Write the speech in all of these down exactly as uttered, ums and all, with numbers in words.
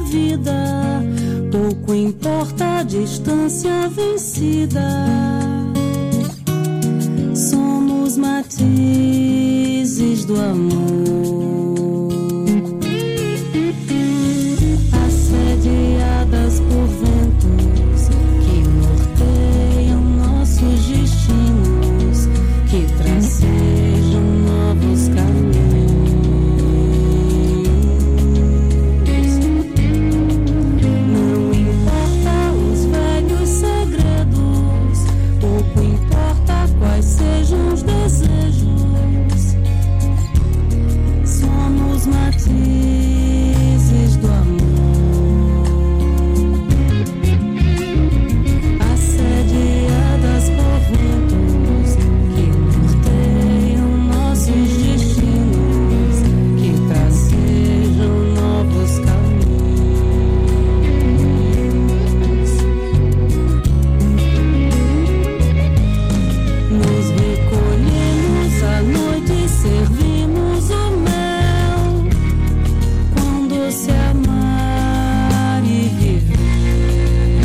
vida, pouco importa a distância vencida. Somos matizes do amor, assediadas por ventos que norteiam nossos destinos, que tracejam novos caminhos. Não importa os velhos segredos, pouco importa quais sejam os desejos. Somos matizes do amor, assediadas por ventos que norteiam nossos destinos, que tracejam novos caminhos. Nos recolhemos à noite e servimos o mel, quando se amar e viver.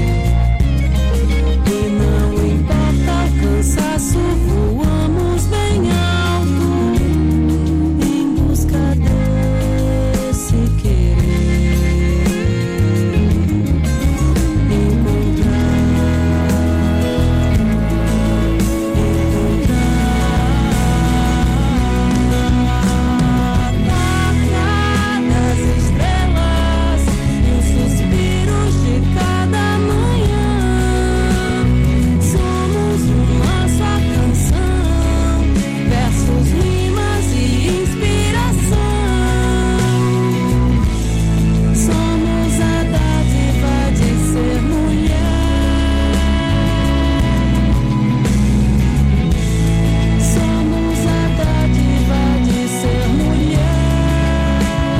E não importa o cansaço, voamos bem alto em busca desse querer. Encontrar, encontrar das estrelas, os suspiros de cada manhã. Somos uma só canção, versos, rimas e inspiração. Somos a dádiva de ser mulher. Somos a dádiva de ser mulher.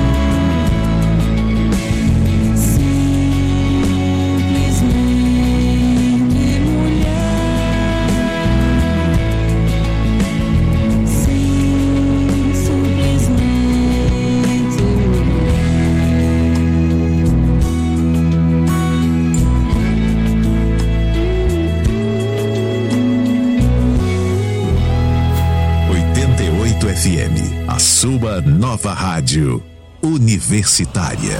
Simplesmente mulher. Sim, simplesmente oitenta e oito F M, a sua nova rádio universitária.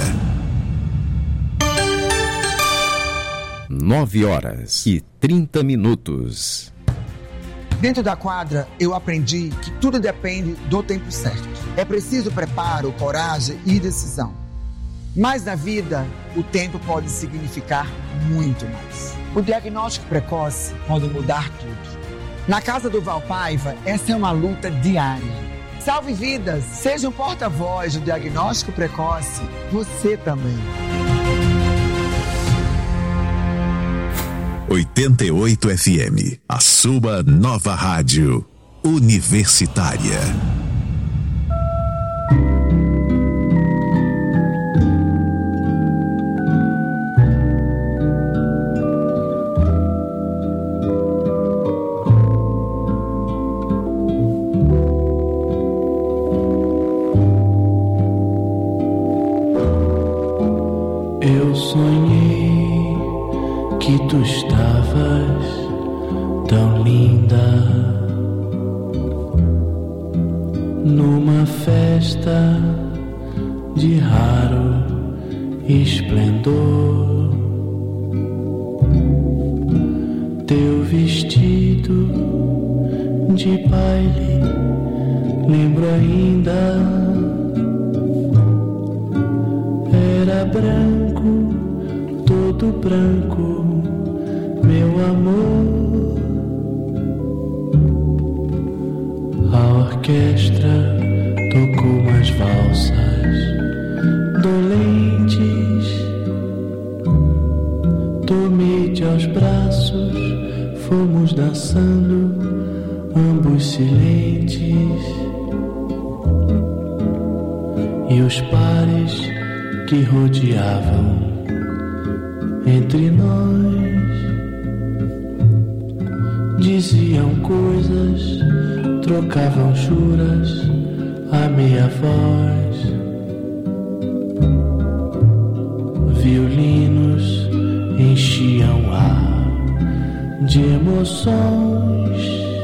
Nove horas e trinta minutos. Dentro da quadra, eu aprendi que tudo depende do tempo certo. É preciso preparo, coragem e decisão. Mas na vida, o tempo pode significar muito mais. O diagnóstico precoce pode mudar tudo. Na Casa do Val Paiva, essa é uma luta diária. Salve vidas, seja um porta-voz do diagnóstico precoce, você também. oitenta e oito F M, a sua nova rádio universitária. Eu sonhei que tu estavas tão linda numa festa de raro esplendor. Teu vestido de baile lembro ainda, era branco, todo branco, meu amor. A orquestra tocou umas valsas dolentes, tomei-te aos braços, fomos dançando, ambos silentes, e os pares que rodeavam entre nós diziam coisas, trocavam juras a meia voz. de emoções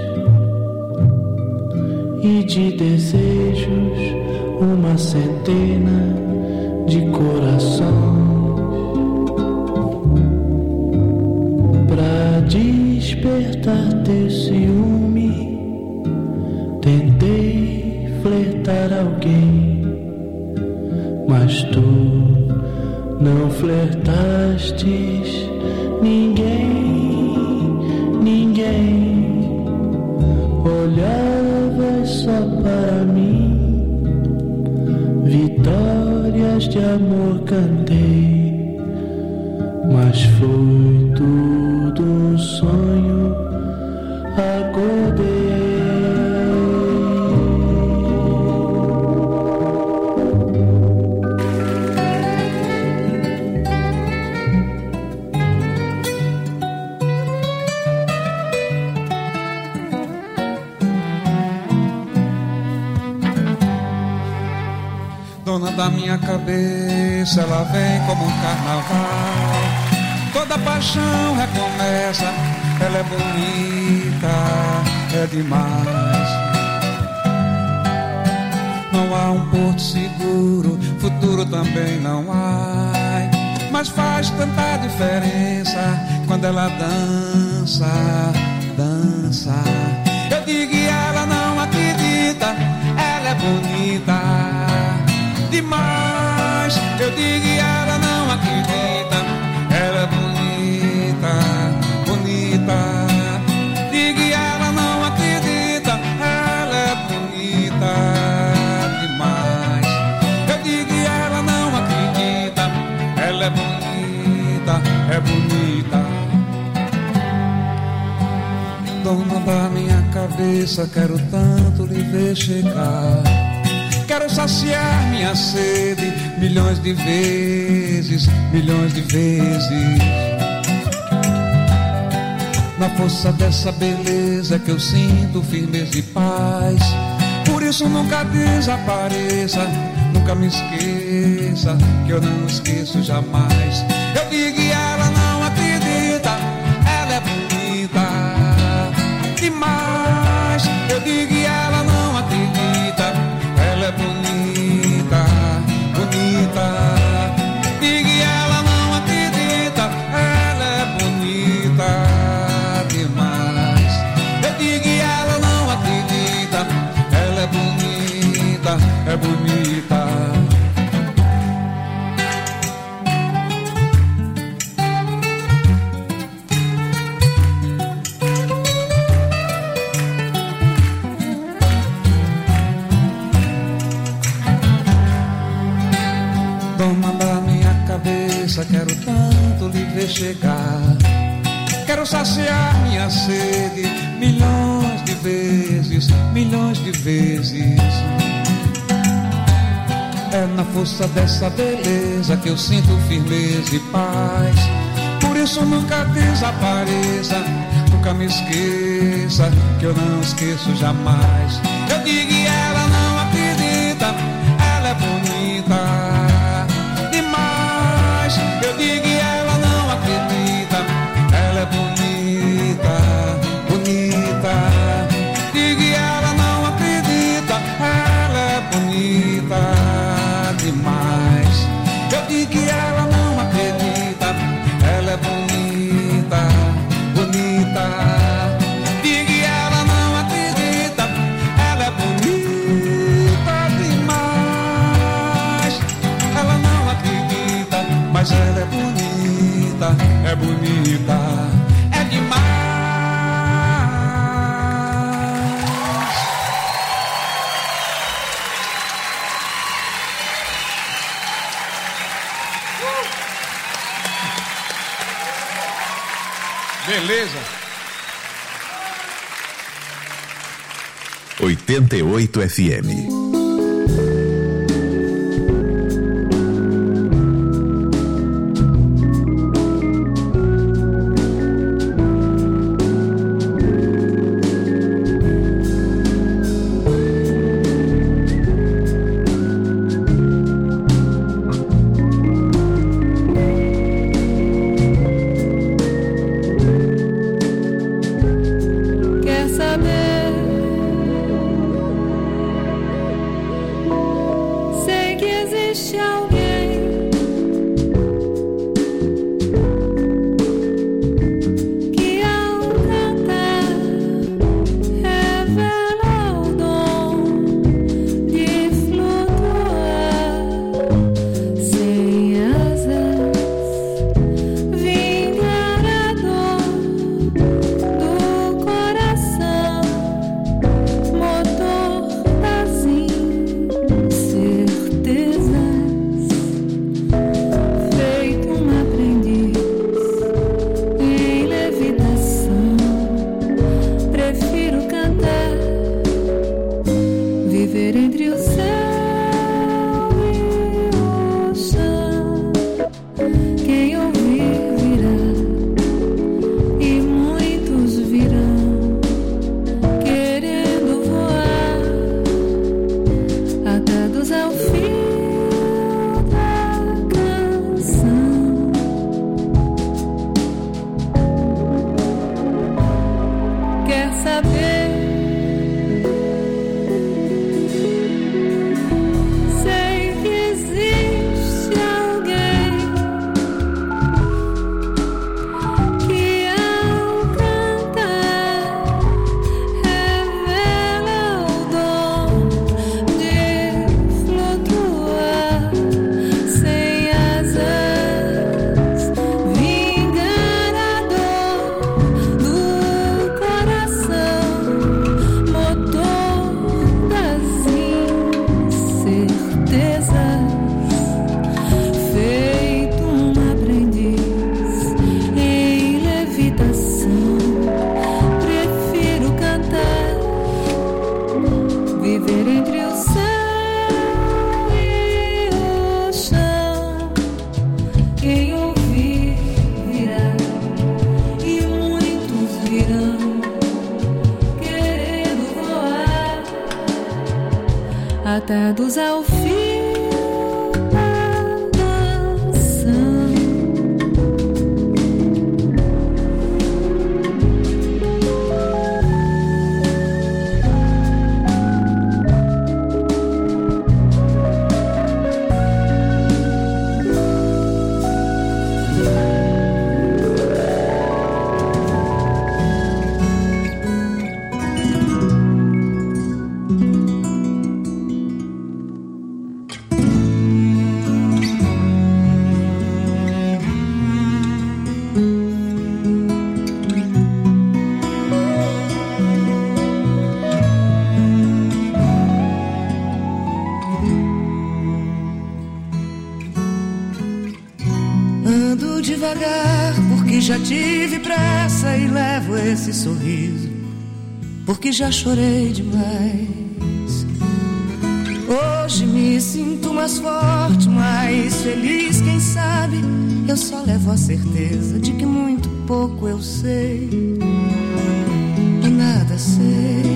e de desejos, uma centena de corações pra despertar teu ciúme. Tentei flertar alguém, mas tu não flertastes ninguém, ninguém. Olhavas só para mim, vitórias de amor cantei, mas foi tudo um sonho, acordei. Dona da minha cabeça, ela vem como um carnaval. Toda paixão recomeça, ela é bonita, é demais. Não há um porto seguro, futuro também não há. Mas faz tanta diferença quando ela dança, dança. Eu digo e ela não acredita, ela é bonita demais. Eu digo e ela não acredita, ela é bonita, bonita. Digo e ela não acredita, ela é bonita demais. Eu digo e ela não acredita, ela é bonita, é bonita. Dona da minha cabeça, quero tanto lhe ver chegar. Quero saciar minha sede milhões de vezes, milhões de vezes. Na força dessa beleza que eu sinto firmeza e paz. Por isso nunca desapareça, nunca me esqueça, que eu não esqueço jamais. Eu digo e ela não acredita, ela é bonita demais. Eu digo e ela não acredita, ela é bonita, bonita. Diga e ela não acredita, ela é bonita demais. Eu digo e ela não acredita, ela é bonita, é bonita. Dona da minha cabeça, quero tanto lhe ver chegar. Quero saciar minha sede milhões de vezes, milhões de vezes. É na força dessa beleza que eu sinto firmeza e paz. Por isso nunca desapareça, nunca me esqueça, que eu não esqueço jamais. Eu digo e ela não acredita, ela é bonita demais. Eu digo e ela não acredita, ela é bonita, bonita. Digo e ela não acredita, ela é bonita demais. Eu digo e ela não acredita, ela é bonita, bonita. Digo e ela não acredita, ela é bonita demais. Ela não acredita, mas ela é bonita, é bonita, é demais. Beleza. oitenta e oito F M. viver entre o céu e o chão. Quem ouvir virá, e muitos virão, querendo voar, atados ao fio da canção. Quer saber? Atados ao fio da canção. Ando devagar porque já tive pressa e levo esse sorriso porque já chorei demais. Hoje me sinto mais forte, mais feliz, quem sabe eu só levo a certeza de que muito pouco eu sei e nada sei.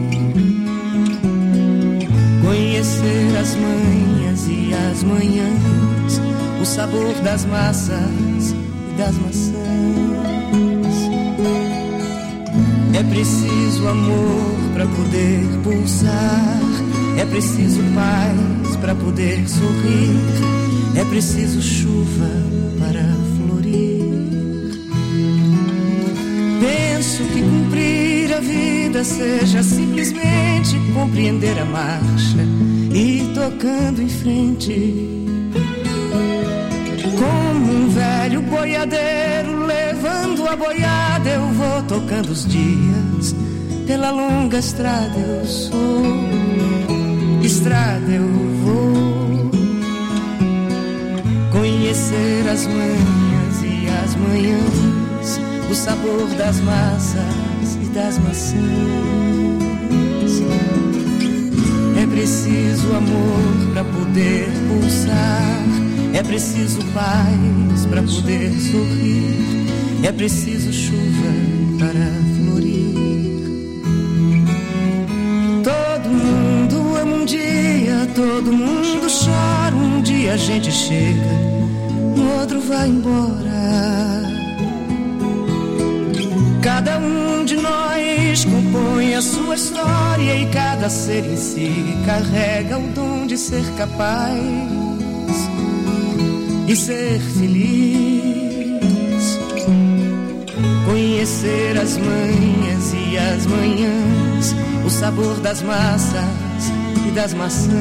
Conhecer as manhas e as manhãs, o sabor das massas e das maçãs. É preciso amor para poder pulsar, é preciso paz para poder sorrir, é preciso chuva para florir. Penso que cumprir a vida seja simplesmente compreender a marcha e ir tocando em frente. Como um velho boiadeiro levando a boiada, eu vou tocando os dias. Pela longa estrada eu sou, estrada eu vou. Conhecer as manhas e as manhãs, o sabor das massas e das maçãs. É preciso amor para poder pulsar, é preciso paz para poder sorrir, é preciso chuva para florir. Todo mundo ama um dia, todo mundo chora. Um dia a gente chega, no outro vai embora. Cada um de nós compõe a sua história e cada ser em si carrega o dom de ser capaz e ser feliz. Conhecer as manhas e as manhãs, o sabor das massas e das maçãs.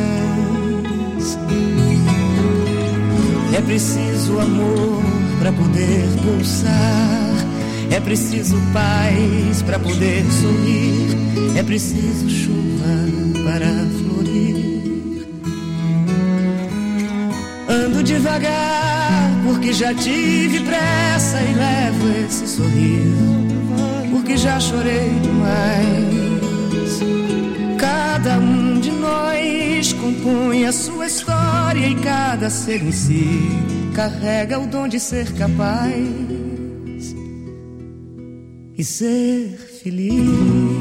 É preciso amor para poder pulsar, é preciso paz para poder sorrir, é preciso chuva para florir. Ando devagar porque já tive pressa e levo esse sorriso porque já chorei demais. Cada um de nós tem a sua história e cada ser em si carrega o dom de ser capaz e ser feliz.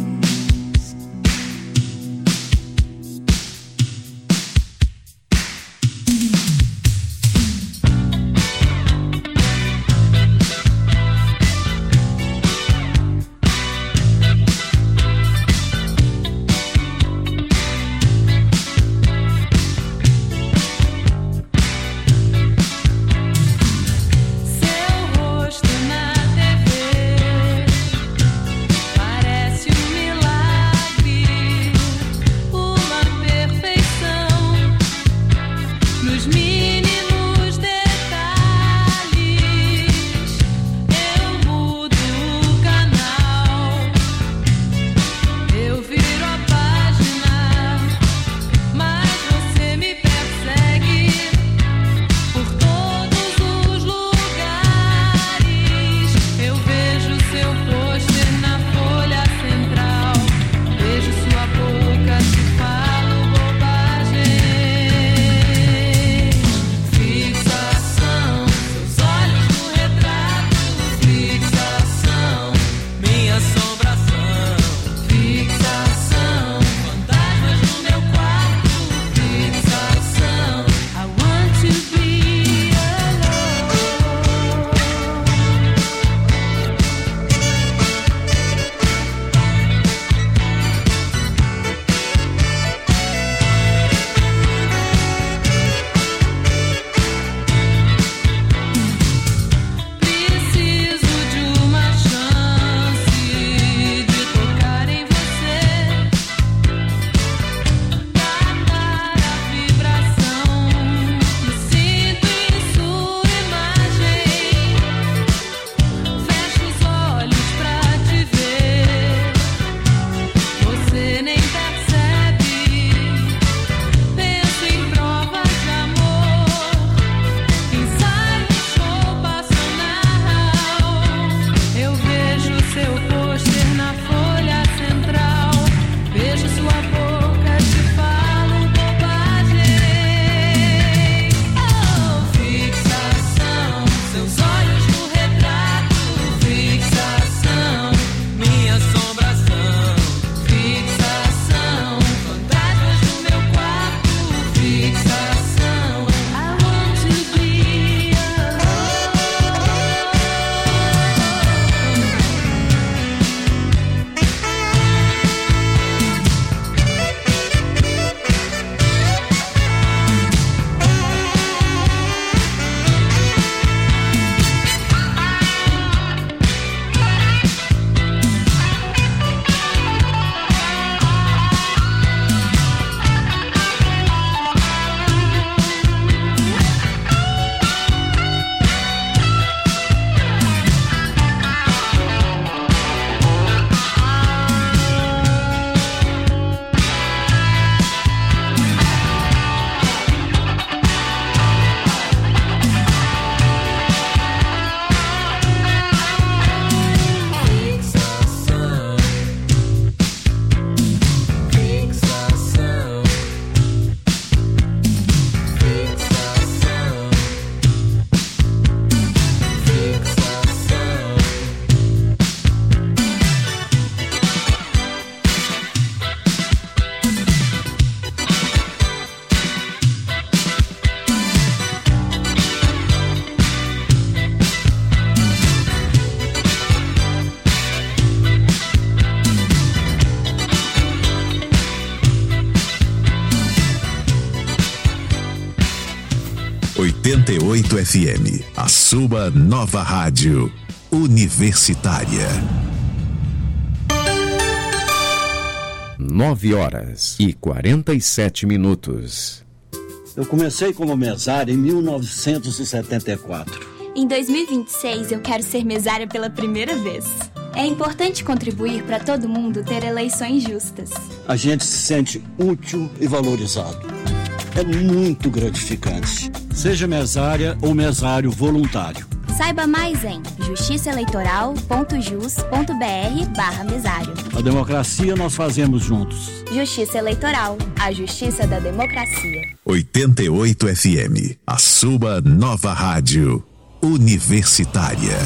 oitenta e oito F M, a sua nova rádio universitária. Nove horas e quarenta e sete minutos. Eu comecei como mesário em mil novecentos e setenta e quatro. Em dois mil e vinte e seis, eu quero ser mesária pela primeira vez. É importante contribuir para todo mundo ter eleições justas. A gente se sente útil e valorizado. É muito gratificante. Seja mesária ou mesário voluntário. Saiba mais em justiçaeleitoral.jus.br barra mesário. A democracia nós fazemos juntos. Justiça Eleitoral, a justiça da democracia. oitenta e oito F M, a sua nova rádio universitária.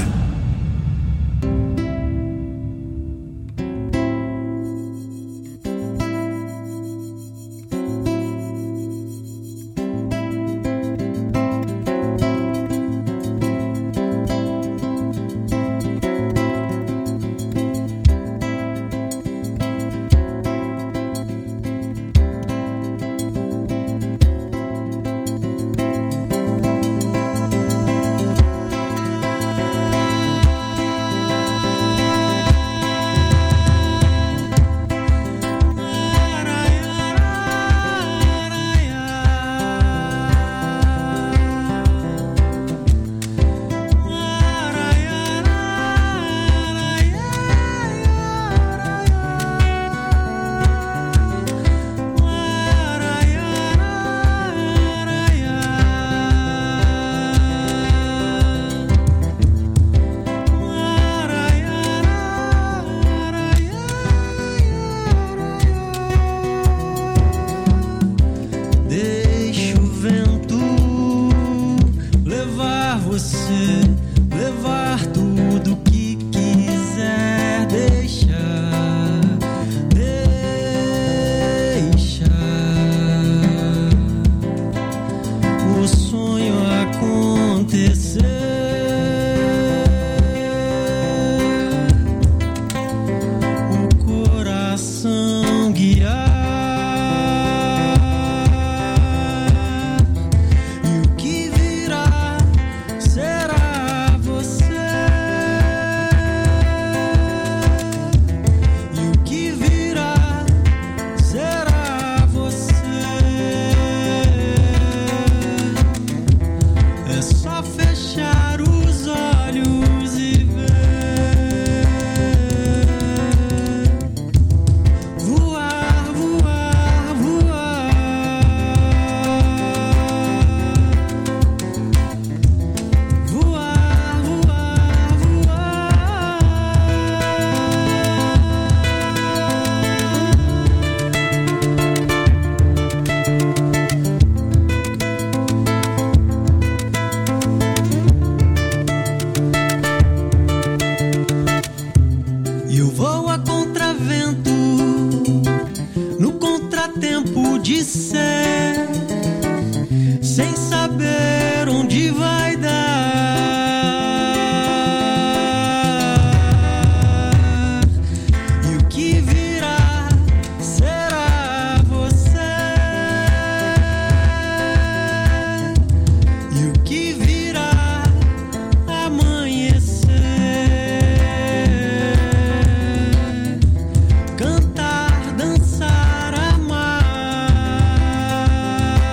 Cantar, dançar, amar.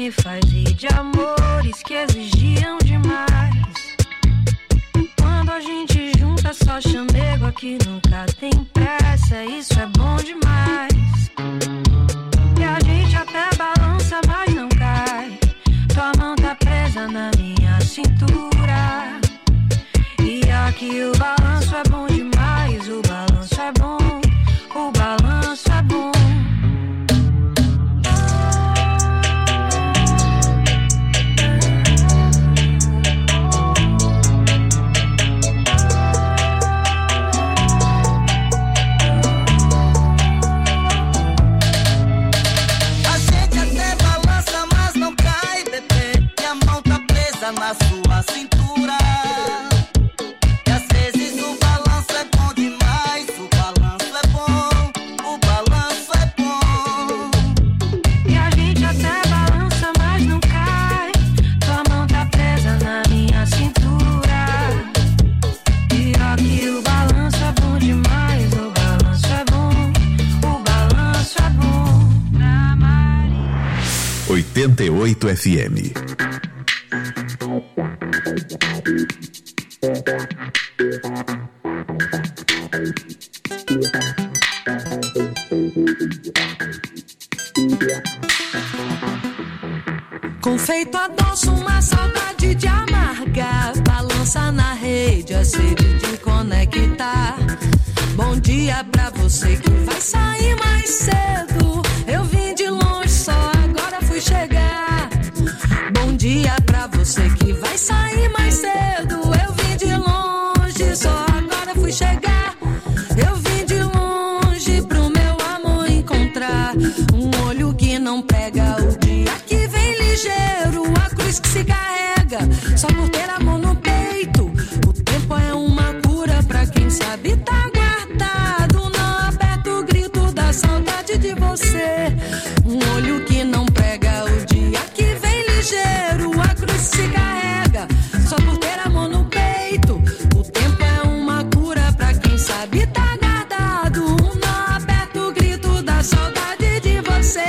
me faz rir de amores que exigiam demais. Quando a gente junta só chamego aqui nunca tem pressa, isso é bom demais. E a gente até balança, mas não cai. Tua mão tá presa na minha cintura. E aqui o balanço é bom demais, o balanço é bom, o balanço é bom. Na sua cintura. E às vezes o balanço é bom demais. O balanço é bom, o balanço é bom. E a gente até balança, mas não cai. Tua mão tá presa na minha cintura. E aqui o balanço é bom demais. O balanço é bom, o balanço é bom. Pra Maria. oitenta e oito F M. Confeito adoço, uma saudade de amargar. Balança na rede, a sede de conectar. Bom dia pra você que vai sair mais cedo. Eu vim de longe, só agora fui chegar. Bom dia pra você que vai sair mais cedo. Eu vim de longe, só agora fui chegar. Eu vim de longe pro meu amor encontrar. Um olho que não prega, o dia que vem ligeiro. A cruz que se carrega, só por ter amor no peito. O tempo é uma cura pra quem sabe tá guardado. Não aperta o grito da saudade de você. Um olho que não prega, o dia que vem ligeiro. A cruz se carrega, só por ter amor no peito. O tempo é uma cura pra quem sabe tá guardado. Não aperta o grito da saudade de você.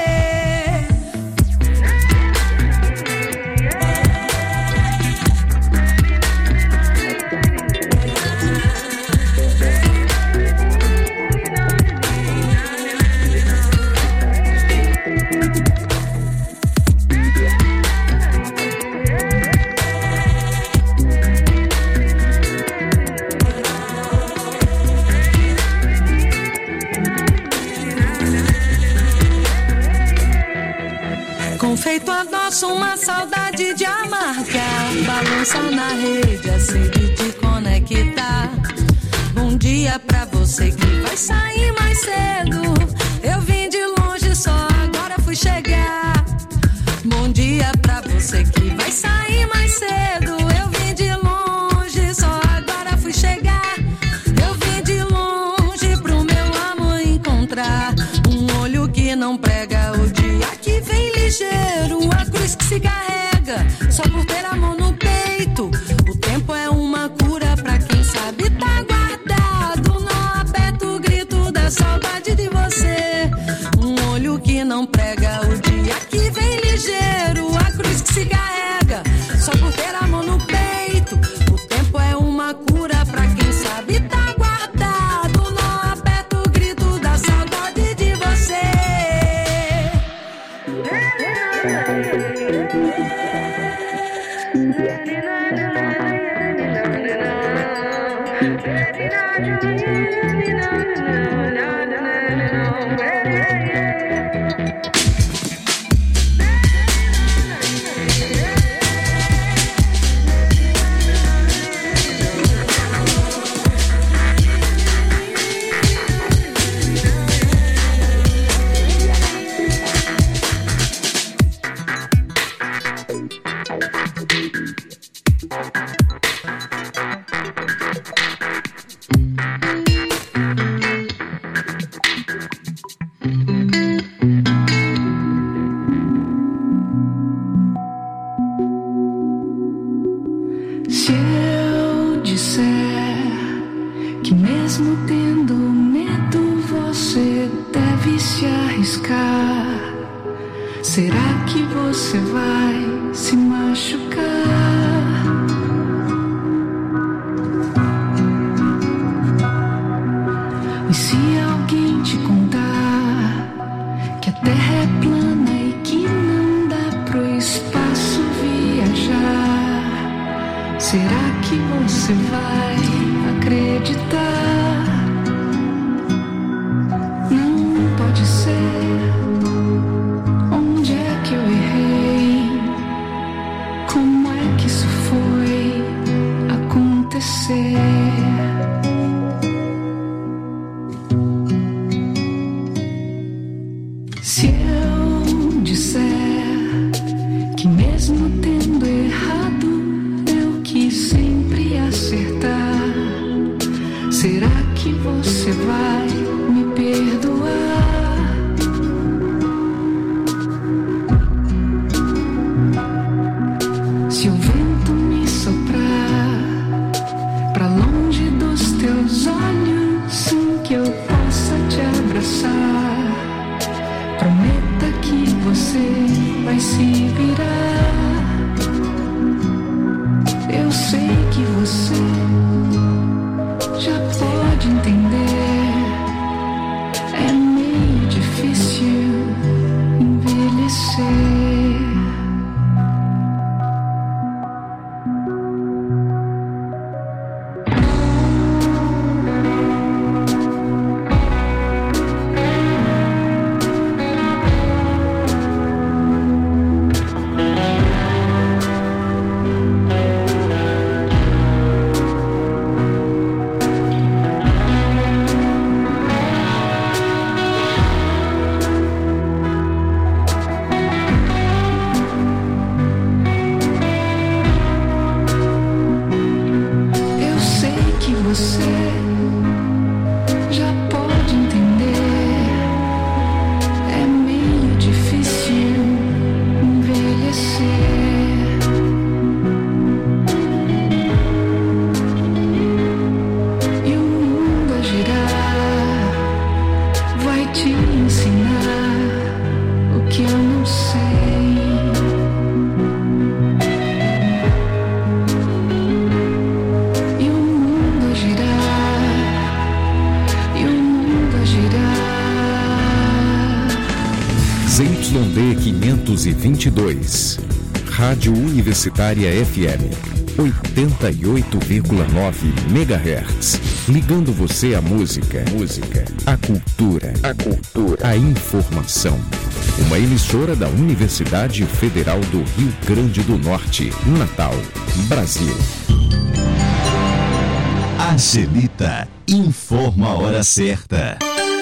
Confeito adoço, uma saudade de amargar. Balança na rede, a sede de conectar. Bom dia pra você que vai sair mais cedo. Eu vim de longe, só agora fui chegar. Bom dia pra você que vai sair mais cedo. Eu vim de longe, só agora fui chegar. Eu vim de longe pro meu amor encontrar. Um olho que não prega, o dia que vem ligeiro. A cruz que se carrega, só por ter amor no peito. O tempo é uma cura pra quem sabe tá guardado. Não aperta o grito da saudade de você. Um olho que não prega, o dia que vem ligeiro. A cruz que se carrega, só por ter amor no peito. O tempo é uma cura pra quem sabe tá guardado. Não aperta o grito da saudade de você. Se eu disser que mesmo tendo medo você deve se arriscar, Será que você vai se machucar? E se alguém te contar que a Terra é plana e que não dá pro espaço viajar, será que você vai acreditar? Não pode ser. Onde é que eu errei? Como é que isso foi acontecer? Se eu disser que mesmo tendo errado eu quis sempre acertar, será que você vai me perdoar? Se o vento me soprar pra longe dos teus olhos, sem que eu possa te abraçar, prometa que você vai se virar. Eu sei que você já pode entender. É meio difícil envelhecer. quinhentos e vinte e dois, Rádio Universitária F M, oitenta e oito vírgula nove megahertz, ligando você à música, música, à cultura, a cultura, à informação. Uma emissora da Universidade Federal do Rio Grande do Norte, Natal, Brasil. Angelita informa a hora certa.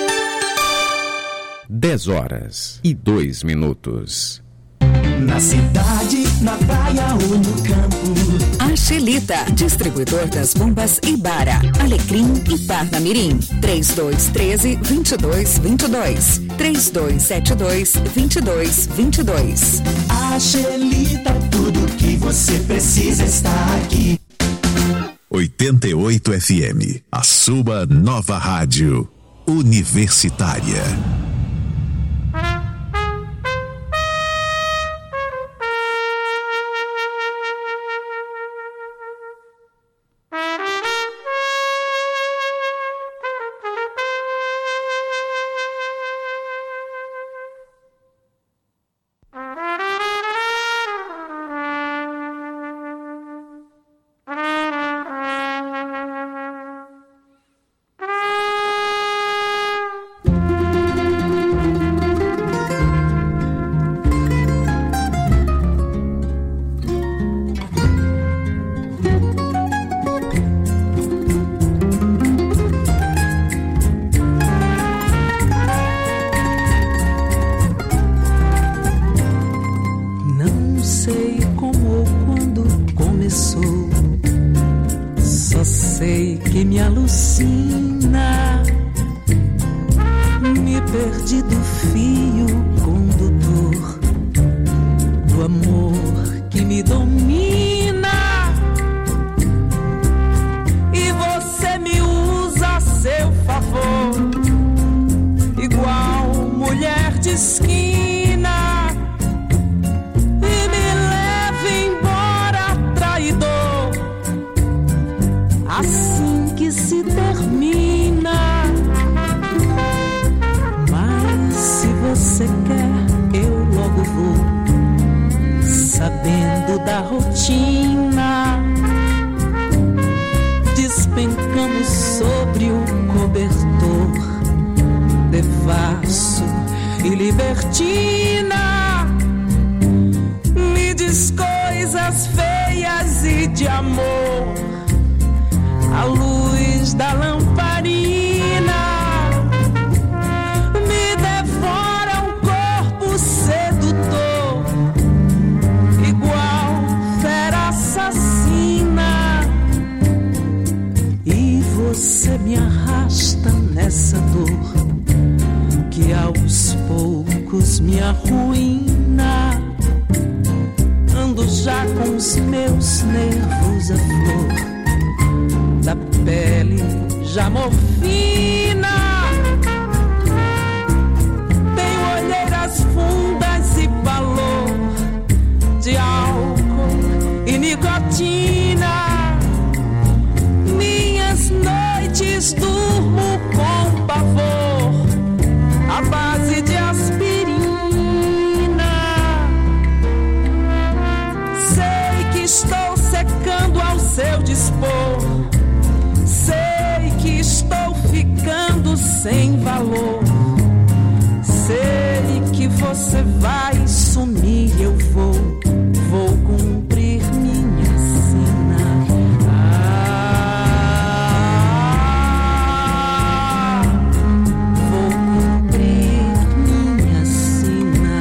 dez horas e dois minutos. Na cidade, na praia ou no campo. Angelita, distribuidor das bombas Ibara, Alecrim e Parnamirim. três dois um três, dois dois dois dois. três dois sete dois, dois dois dois dois. Angelita, tudo que você precisa está aqui. oitenta e oito F M, a sua nova rádio universitária. esquina, nicotina. Me diz coisas feias e de amor, a luz da lamparina me devora um corpo sedutor, igual fera assassina. E você me arrasta nessa dor que aos poucos me arruína. Ando já com os meus nervos a flor da pele já morfina. Tenho olheiras fundas e valor de álcool e nicotina. Minhas noites durmo com pavor à base de aspirina. Sei que estou secando ao seu dispor, sei que estou ficando sem valor, sei que você vai sumir e eu vou, vou cumprir minha sina. Ah, vou cumprir minha sina.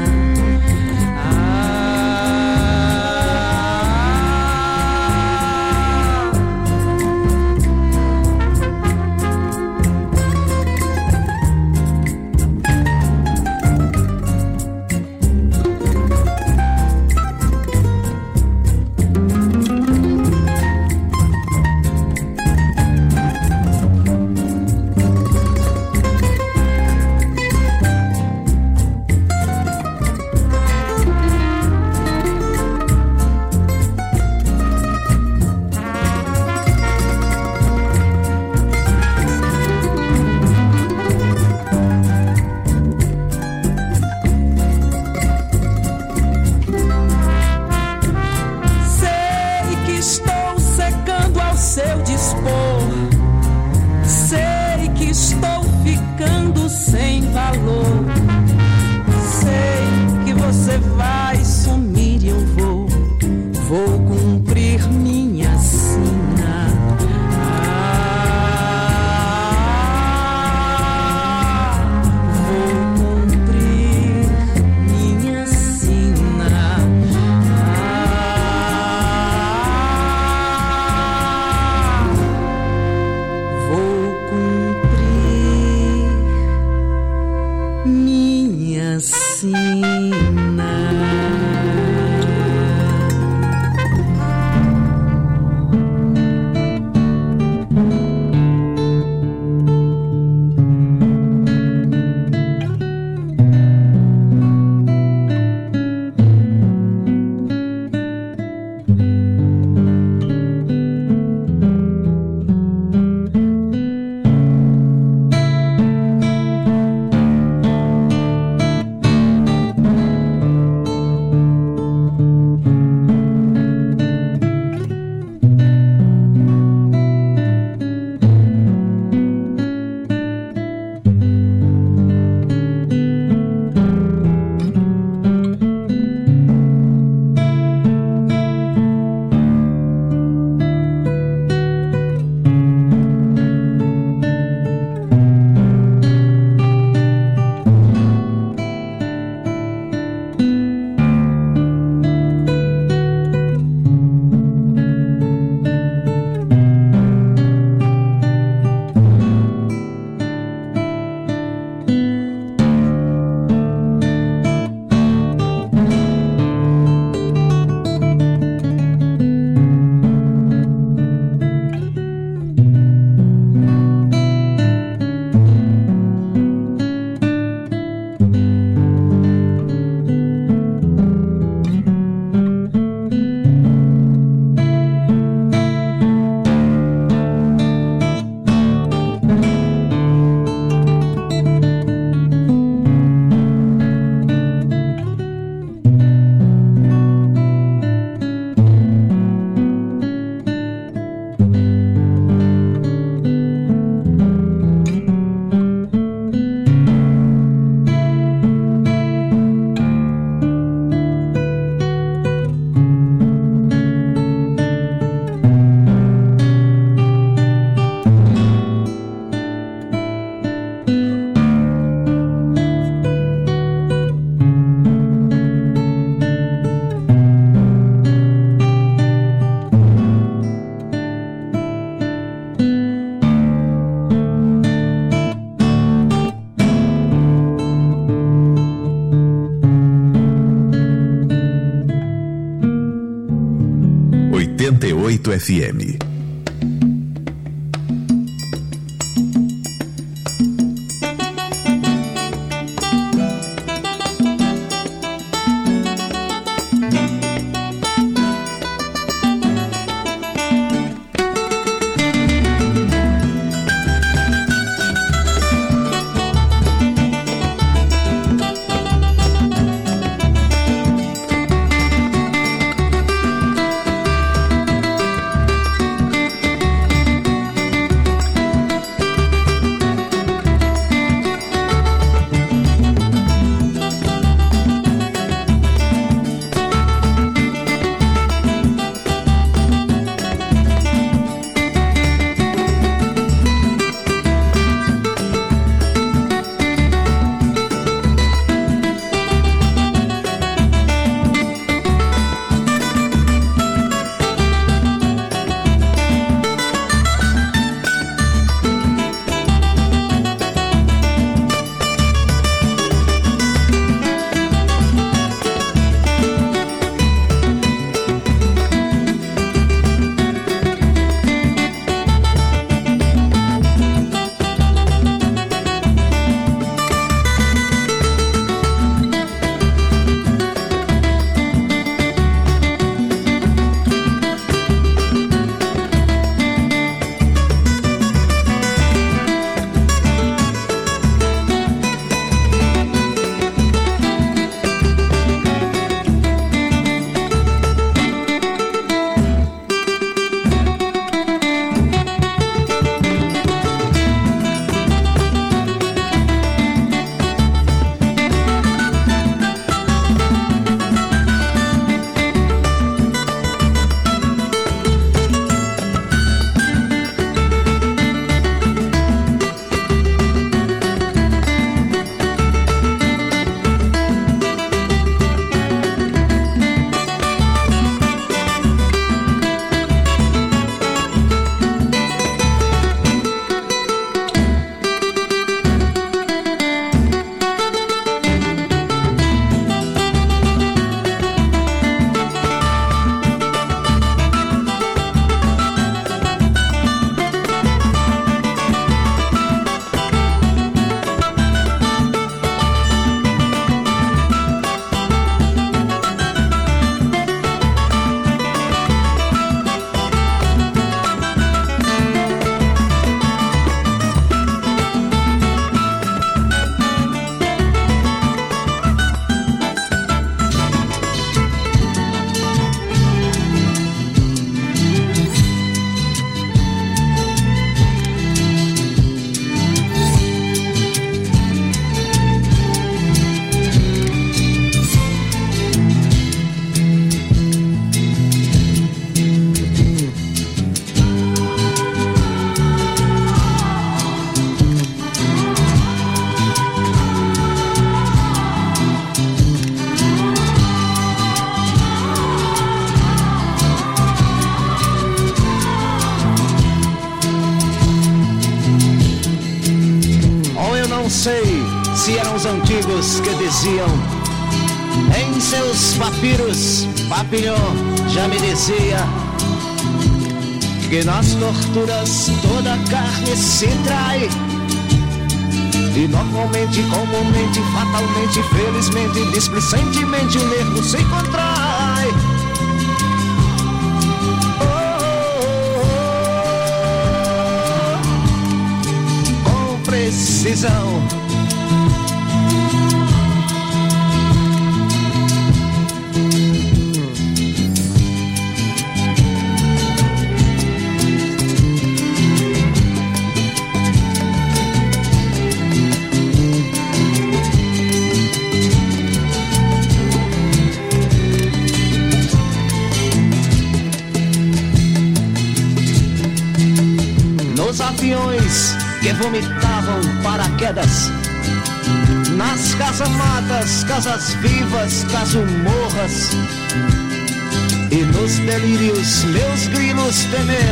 oitenta e oito F M. Não sei se eram os antigos que diziam em seus papiros, Papillon já me dizia que nas torturas toda a carne se trai. E normalmente, comumente, fatalmente, felizmente, displicentemente o nervo se contrai. Precisão. Nos aviões que vomitavam paraquedas, nas casamatas, casas vivas, casumorras, e nos delírios meus grilos temer.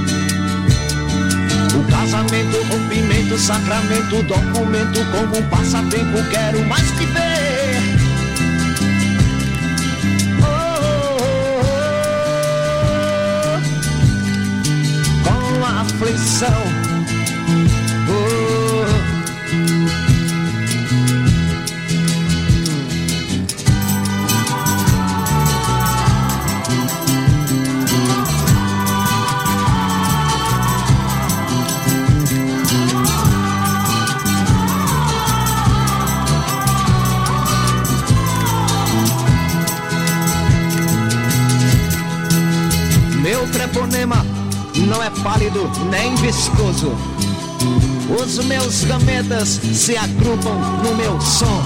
O casamento, o rompimento, o sacramento, o documento, como um passatempo quero mais te ver. Oh, oh, oh, meu treponema não é pálido nem viscoso. Os meus gametas se agrupam no meu som,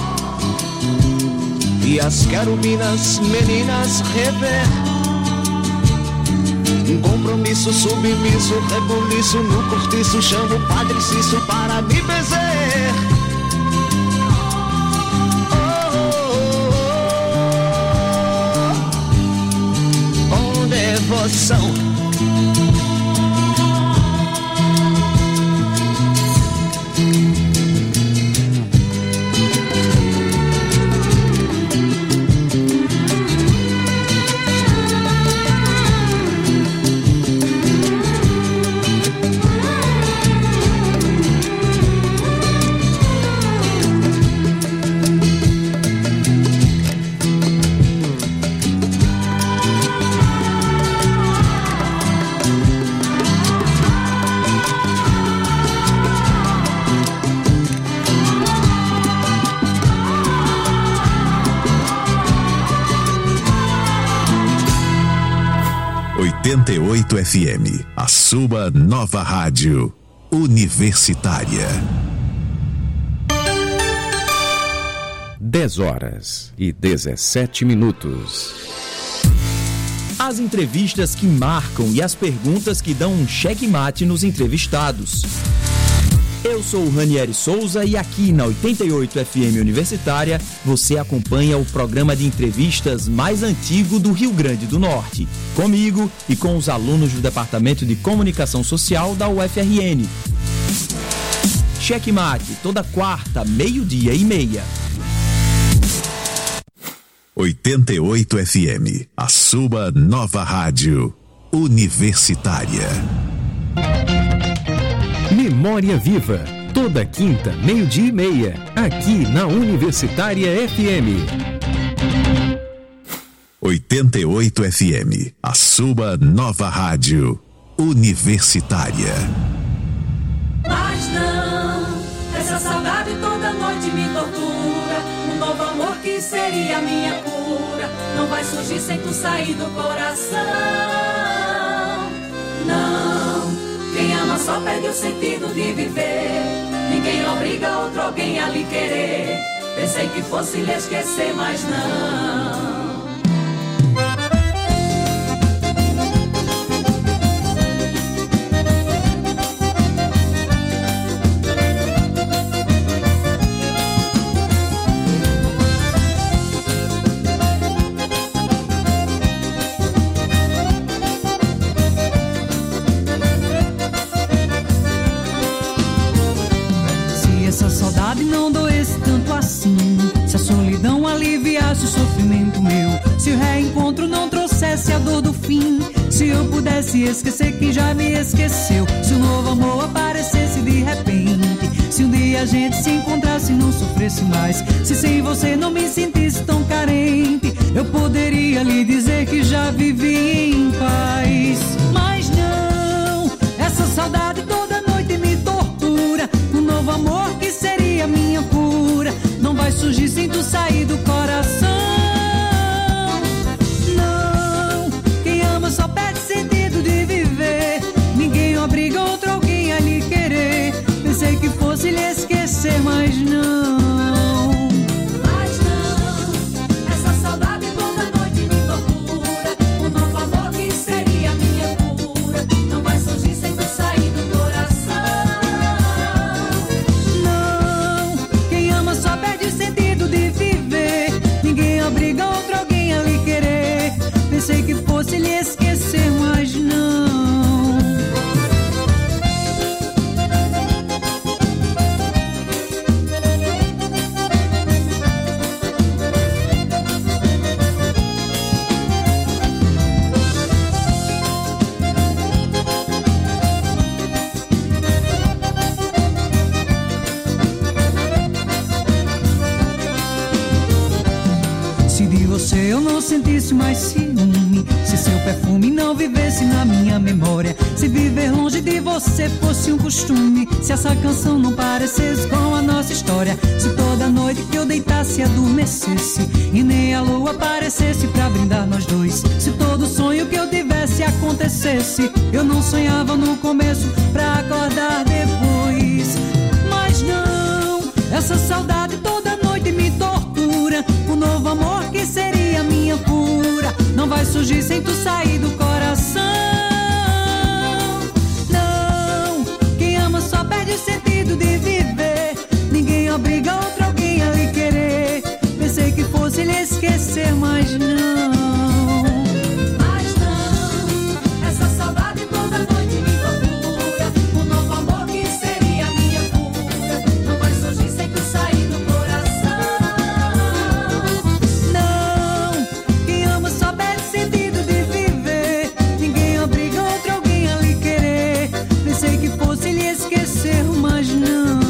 e as querubinas meninas rever. Um compromisso submisso, rebuliço no cortiço, chamo o Padre Cício para me benzer. Oh, oh, oh, com devoção. oitenta e oito F M, a sua nova rádio universitária. dez horas e dezessete minutos. As entrevistas que marcam e as perguntas que dão um checkmate nos entrevistados. Eu sou o Ranieri Souza e aqui na oitenta e oito F M Universitária você acompanha o programa de entrevistas mais antigo do Rio Grande do Norte, comigo e com os alunos do Departamento de Comunicação Social da U F R N. Checkmate, toda quarta, meio-dia e meia. oitenta e oito F M, a sua nova rádio universitária. Memória Viva, toda quinta, meio-dia e meia, aqui na Universitária F M. oitenta e oito F M, a sua nova rádio universitária. Mas não, essa saudade toda noite me tortura. Um novo amor que seria a minha cura não vai surgir sem tu sair do coração. Não, quem ama só perde o sentido de viver. Ninguém obriga outro alguém a lhe querer. Pensei que fosse lhe esquecer, mas não. Não doesse tanto assim, se a solidão aliviasse o sofrimento meu, se o reencontro não trouxesse a dor do fim, se eu pudesse esquecer quem já me esqueceu, se um novo amor aparecesse de repente, se um dia a gente se encontrasse e não sofresse mais, se sem você não me sentisse tão carente, eu poderia lhe dizer que já vivi em paz. Mas não, essa saudade toda noite me tortura. Um novo amor que seria minha cura não vai surgir sem tu sair do coração. Não, quem ama só perde sentido de viver. Ninguém obriga outro alguém a lhe querer. Pensei que fosse lhe esquecer, mas não. Mas não, essa saudade toda noite me tortura. Um novo amor que seria minha cura não vai surgir sem tu sair do coração. Só perde o sentido de viver. Se de você eu não sentisse mais ciúme, se seu perfume não vivesse na minha memória, se viver longe de você fosse um costume, se essa canção não parecesse com a nossa história, se toda noite que eu deitasse e adormecesse e nem a lua aparecesse pra brindar nós dois, se todo sonho que eu tivesse acontecesse, eu não sonhava no começo pra acordar depois. Mas não, essa saudade toda noite me tortura, o novo amor que seria minha cura não vai surgir sem tu sair do coração. Não, quem ama só perde o sentido de viver, ninguém obriga outro alguém a lhe querer. Pensei que fosse lhe esquecer, mas não. Mas não, essa saudade toda noite me tortura, o novo amor que seria minha cura não vai surgir sem tu sair do coração. Não, quem ama só perde sentido de viver, ninguém obriga outro alguém a lhe querer. Pensei que fosse lhe esquecer, mas não.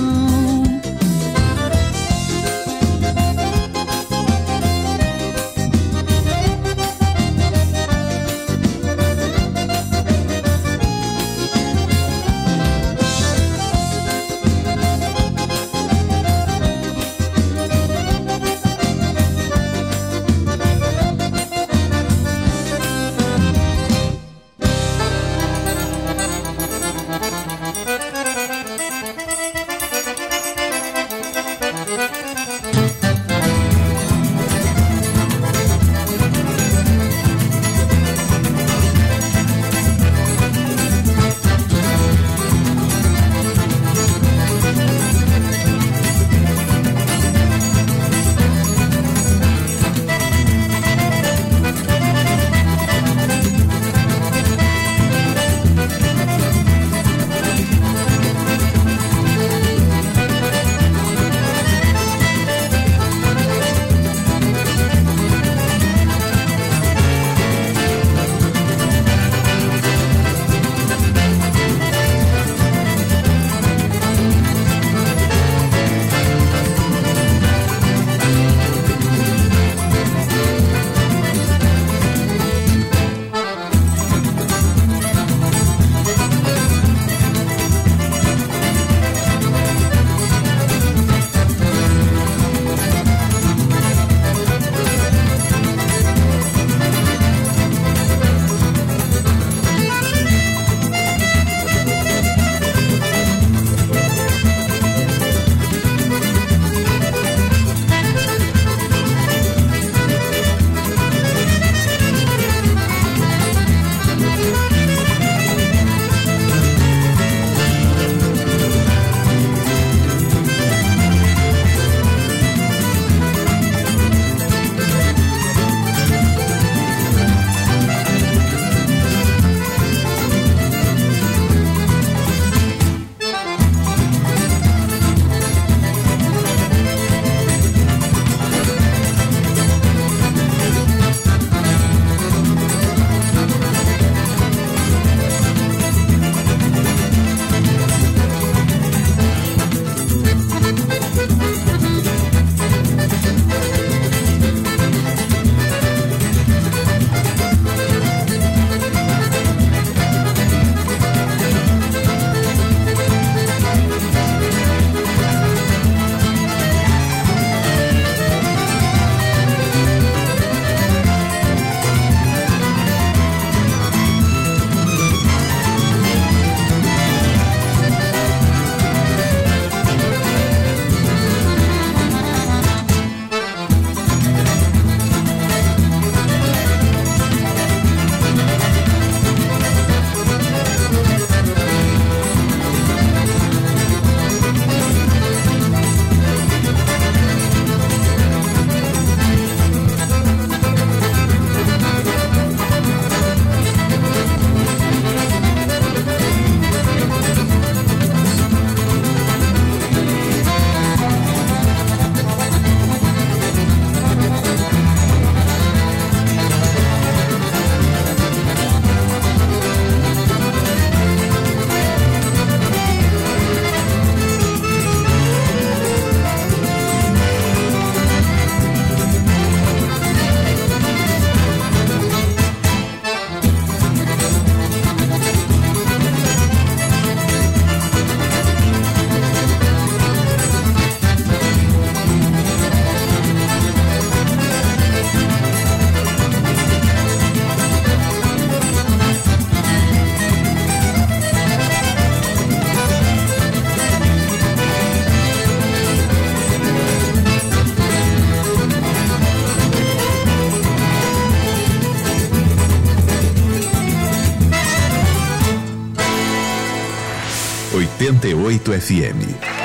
oito F M.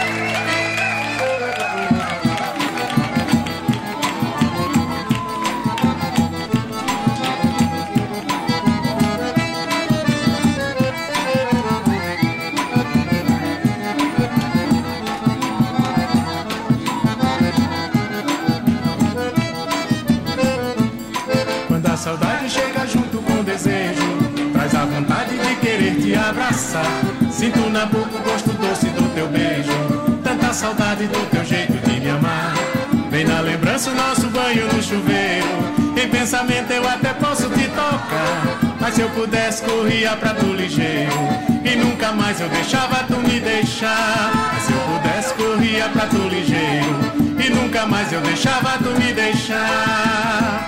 Quando a saudade chega junto com o desejo, traz a vontade de querer te abraçar. Sinto na boca o gosto doce do teu beijo, tanta saudade do teu jeito de me amar. Vem na lembrança o nosso banho no chuveiro, em pensamento eu até posso te tocar, mas se eu pudesse corria pra tu ligeiro, e nunca mais eu deixava tu me deixar. Mas se eu pudesse corria pra tu ligeiro, e nunca mais eu deixava tu me deixar.